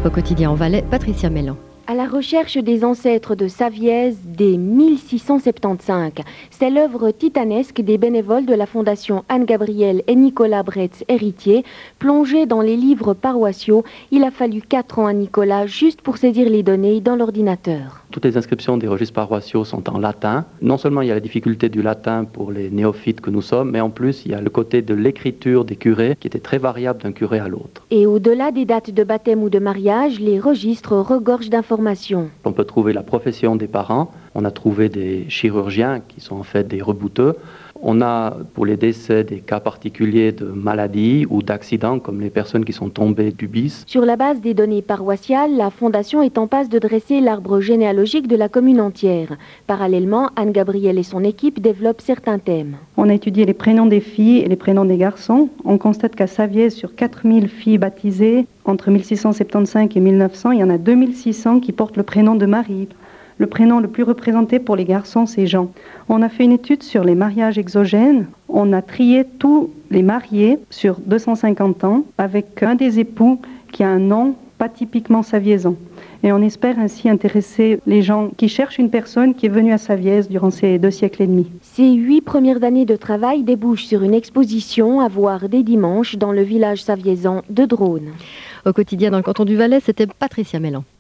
Au quotidien en Valais, Patricia Mélan. À la recherche des ancêtres de Savièse dès 1675. C'est l'œuvre titanesque des bénévoles de la Fondation Anne-Gabrielle et Nicolas Bretz, héritiers. Plongés dans les livres paroissiaux, il a fallu 4 ans à Nicolas juste pour saisir les données dans l'ordinateur. Toutes les inscriptions des registres paroissiaux sont en latin. Non seulement il y a la difficulté du latin pour les néophytes que nous sommes, mais en plus il y a le côté de l'écriture des curés qui était très variable d'un curé à l'autre. Et au-delà des dates de baptême ou de mariage, les registres regorgent d'informations. On peut trouver la profession des parents, on a trouvé des chirurgiens qui sont en fait des rebouteux. On a pour les décès des cas particuliers de maladies ou d'accidents comme les personnes qui sont tombées du bis. Sur la base des données paroissiales, la Fondation est en passe de dresser l'arbre généalogique de la commune entière. Parallèlement, Anne-Gabrielle et son équipe développent certains thèmes. On a étudié les prénoms des filles et les prénoms des garçons. On constate qu'à Savièse, sur 4000 filles baptisées entre 1675 et 1900, il y en a 2600 qui portent le prénom de Marie. Le prénom le plus représenté pour les garçons, c'est Jean. On a fait une étude sur les mariages exogènes. On a trié tous les mariés sur 250 ans avec un des époux qui a un nom pas typiquement saviésan. Et on espère ainsi intéresser les gens qui cherchent une personne qui est venue à Savièse durant ces 2 siècles et demi. Ces 8 premières années de travail débouchent sur une exposition à voir dès dimanche dans le village saviésan de Drône. Au quotidien dans le canton du Valais, c'était Patricia Mélan.